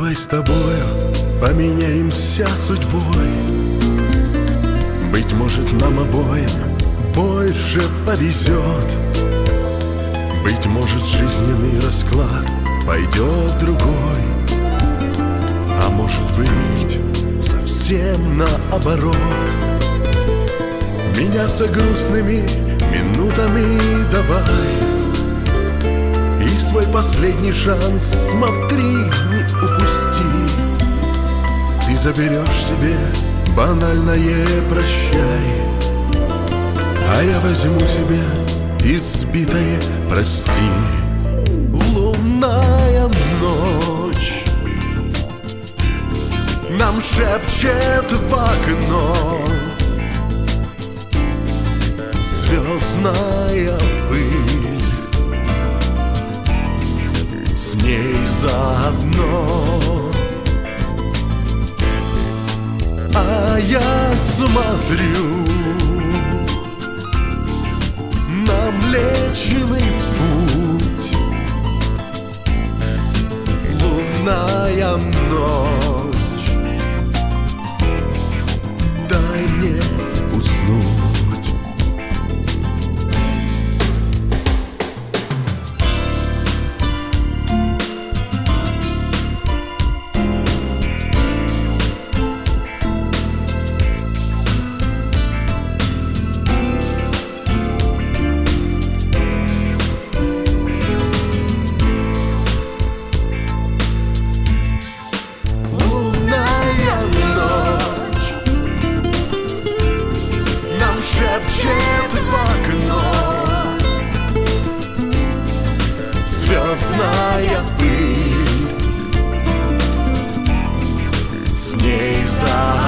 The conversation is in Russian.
Давай с тобою поменяемся судьбой. Быть может, нам обоим больше повезет. Быть может, жизненный расклад пойдет другой. А может быть, совсем наоборот. Меняться грустными минутами давай. И свой последний шанс, смотри, не упусти. Ты заберешь себе банальное прощай, а я возьму себе избитое прости. Лунная ночь нам шепчет в окно. Звездная пыль, с ней заодно. А я смотрю на Млечный Путь. Лунная ночь, дай мне уснуть. Шепчет в окно. Звездная пыль, с ней за